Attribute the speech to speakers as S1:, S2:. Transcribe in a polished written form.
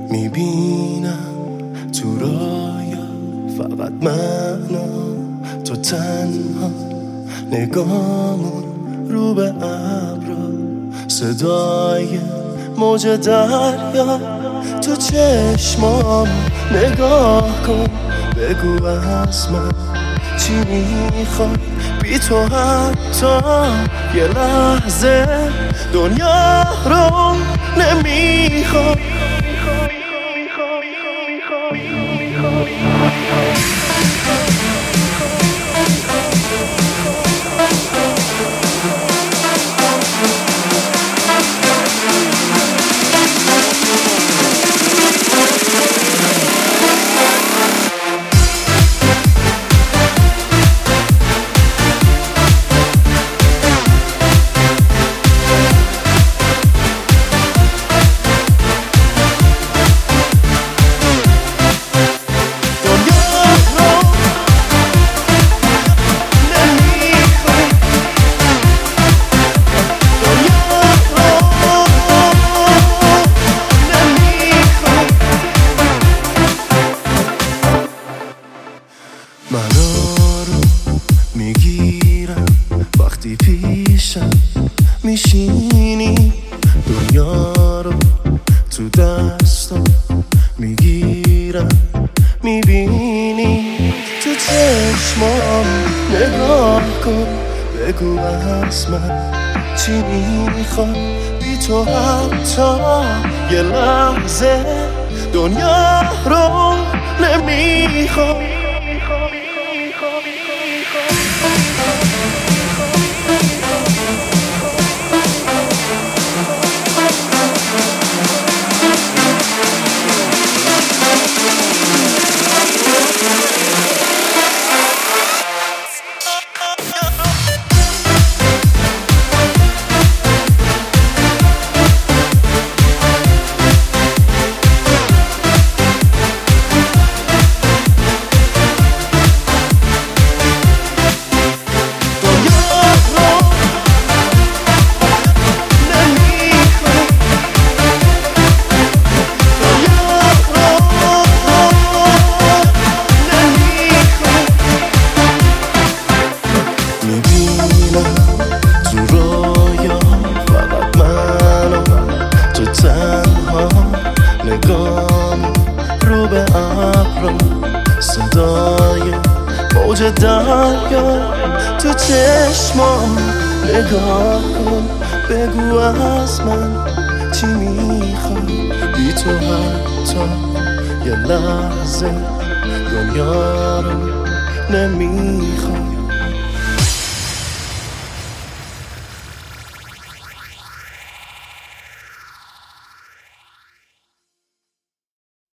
S1: میبینم تو رویا فقط من و تو تنها، نگامون رو به ابرا، صدای موج دریا تو چشمام نگاه کن، بگو از من چی میخوای، بی تو حتی یه لحظه دنیا رو نمیخوای. منو رو میگیرم وقتی پیشم میشینی، دنیا رو تو دستم میگیرم، میبینی تو چشمام نگاه کن، بگو از من چی میخوای، بی تو حتی یه لحظه دنیا رو نمیخوای. نگام رو به ابرا، صدای موج دریا تو چشمام نگاه کن، بگو از من چی میخوای، بی تو حتی یه لحظه دنیا رو نمیخوای.